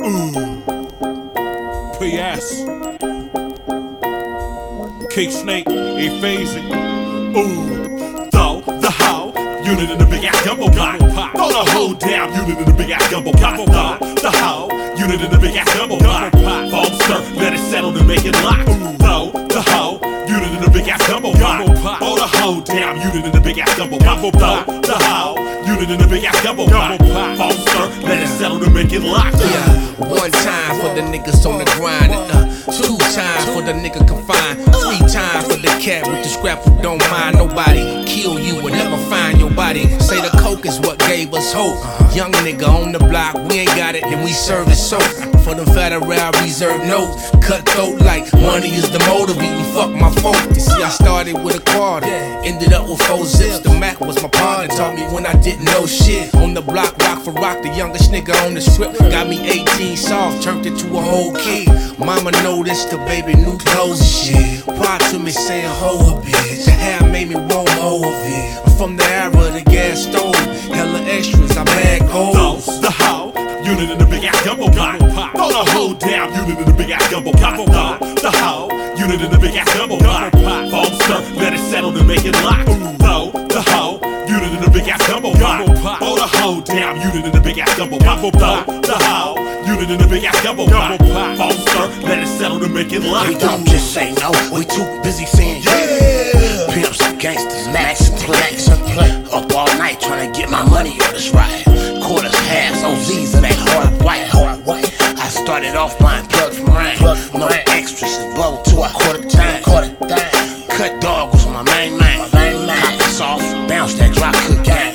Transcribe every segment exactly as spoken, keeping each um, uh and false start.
Ooh. P S King Snake, he phasing. Ooh. Throw the hoe, unit in the big ass gumbo pot. Throw the hoe down, unit in the big ass gumbo pot. Throw the hoe, unit in the big ass gumbo pot. Foam stir, let it settle to make it lock. Throw the hoe, unit in the big ass gumbo pot. Throw the hoe down, unit in the big ass gumbo pot. Throw the hoe, unit in the big ass gumbo pot. Foam stir, let it settle to make it lock. Yeah, one time for the niggas on the grind. Uh, two times for the nigga confined. Three times for the cat with the scrap who don't mind nobody. Kill you and never find your body. Say the coke is what gave us hope. Young nigga on the block, we ain't got it, then we serve it soap. For them federal reserve notes, cutthroat like money is the motive. Eating fuck my folk. You see, I started with a quarter, ended up with four zips. The Mac was my partner, taught me when I didn't know shit. On the block, rock for rock, the youngest nigga on the strip. Got me eighteen soft, turned it to a whole kid. Mama noticed the baby new clothes and shit. Proud to me saying, ho a bitch. The hair made me want more of it. I'm from the era of the gas stove. Hella extras, I bag hoes. Throw the hoe, unit in the big ass gumbo pot. Throw the hoe down, unit in the big ass gumbo pot. Throw the hoe, unit in the big ass gumbo pot. Foam stir, let it settle to make it lock. Throw the hoe, unit in the big ass gumbo pot. Throw the hoe down, unit in the big ass gumbo pot. Throw the hoe, unit in the big ass gumbo pot. Foam stir, let it settle to make it lock. We don't just say no, we too busy saying yeah. Pimps, gangsters, max and plaques. Up all night trying to get my money on this ride. Quarters, halves, O Z's and that hard white. I started off buying plugs from Ryan. No extras, it's blow to a quarter time. Cut dog was my main man. Hot soft, bounce that drop cook gang.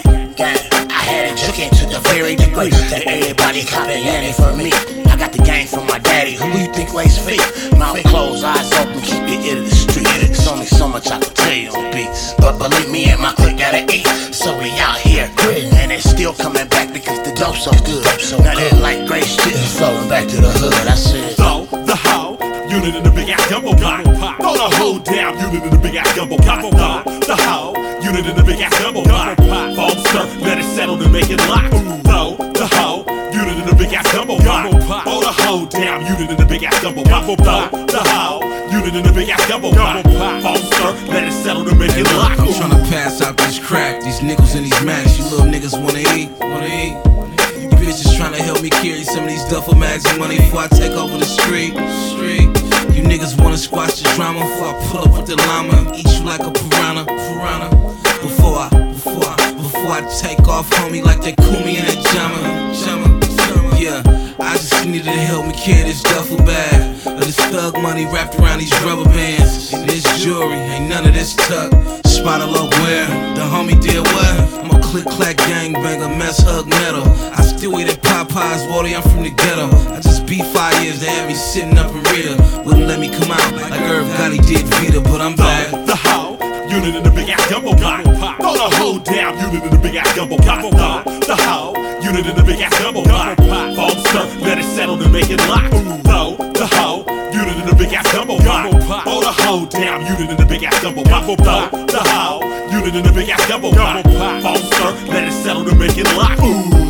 I had it jooking to the very degree that everybody copying it from me. I got the game from my daddy. Who you think lays feet? Mouth closed, eyes open, keep your ear to the street. There's only so much I can tell you on beats, but believe me and my clique gotta eat. So we out here gritting, and it's still coming back because the dope so good. Now that like great shit is flowing back to the hood. I said, throw the hoe, unit in the big ass gumbo pot. Throw the hoe down, unit in the big ass gumbo pot. Throw the hoe, unit in the big ass gumbo pot. Foam stir, let it settle to make it lock. Throw the hoe, unit in the big ass gumbo pot. Throw the hoe down, unit in the big ass gumbo pot. Throw the hoe, unit in the big ass gumbo pot. Foam stir, let it settle to make it lock. I'm tryna pass out this crack, these nickels and these max. You little niggas wanna eat, wanna eat. You bitches tryna help me carry some of these duffel bags of money before I take over the street. Street. You niggas wanna squash the drama before I pull up with the llama and eat you like a piranha, piranha. Before I, before I, before I take off, homie, like they cool me in that jama, jama, jama. Yeah, I just needed to help me carry this duffel bag of this thug money wrapped around these rubber bands. And this jewelry, ain't none of this tuck. Spot a low where the homie did what? I'm a click clack gangbanger, mess hug metal. I still eat at Popeyes, Wally, I'm from the ghetto. I just beat five years, they had me sitting up in Rita. Wouldn't let me come out like Irv Gotti did Vita, but I'm back. The hoe, unit in the big ass gumbo pot. Throw the hoe down, unit in the big ass gumbo pot. The hoe, unit in the big ass gumbo pot. Foam stir, let it settle to make it lock. Throw the hoe, unit in the big ass gumbo pot. Throw the hoe down, unit in the big ass gumbo pot. Throw the hoe, unit in the big ass gumbo pot. Foam stir, let it settle to make it lock.